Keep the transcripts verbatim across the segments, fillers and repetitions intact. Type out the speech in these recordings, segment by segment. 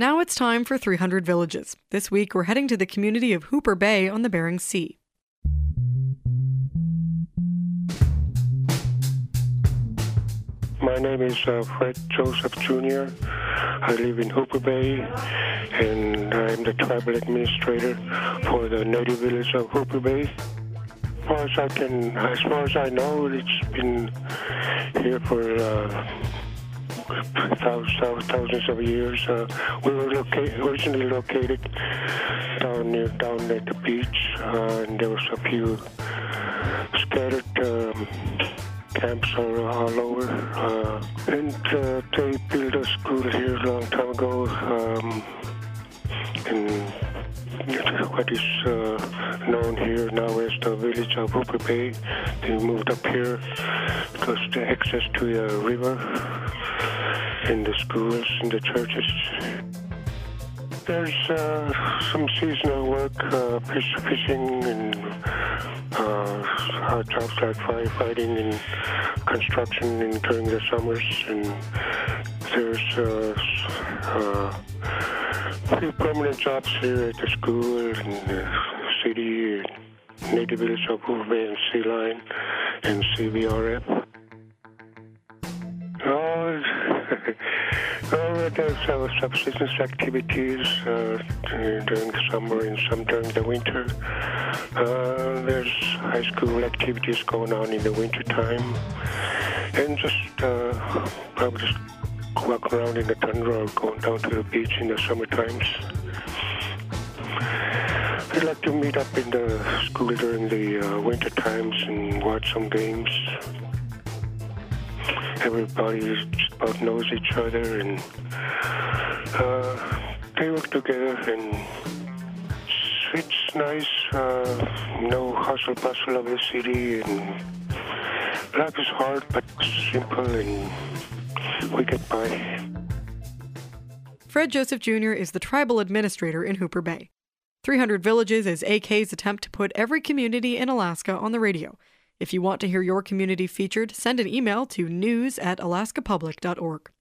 Now it's time for three hundred Villages. This week we're heading to the community of Hooper Bay on the Bering Sea. My name is uh, Fred Joseph Junior I live in Hooper Bay, and I'm the tribal administrator for the native village of Hooper Bay. As far as I can, as far as I know, it's been here for uh, thousands, thousands of years. Uh, we were loca- originally located down near down at the beach, uh, and there was a few scattered Um, camps all, all over, uh, and uh, they built a school here a long time ago, um, and what is uh, known here now as the village of Hooper Bay. They moved up here because the access to the river and the schools and the churches. There's uh, some seasonal work, uh, fish, fishing, and uh, hard jobs like firefighting and construction and during the summers. And there's uh, uh, a few permanent jobs here at the school and the city, and native village of Hooper Bay and Sea Line and C V R F. Oh, oh, there's uh, subsistence activities uh, during the summer and some during the winter. Uh, there's high school activities going on in the winter time, and just uh, probably just walk around in the tundra or going down to the beach in the summer times. I'd like to meet up in the school during the uh, winter times and watch some games. Everybody just about knows each other, and uh, they work together, and it's, it's nice. Uh, no hustle bustle of the city, and life is hard but simple, and we get by. Fred Joseph Junior is the tribal administrator in Hooper Bay. three hundred Villages is A K's attempt to put every community in Alaska on the radio. If you want to hear your community featured, send an email to news at alaska public dot org.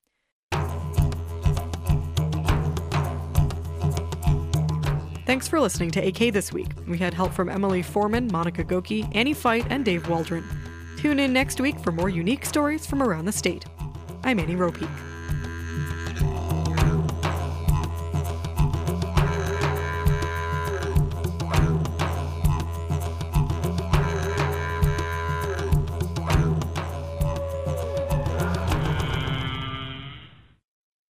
Thanks for listening to A K This Week. We had help from Emily Foreman, Monica Goki, Annie Fight, and Dave Waldron. Tune in next week for more unique stories from around the state. I'm Annie Ropeak.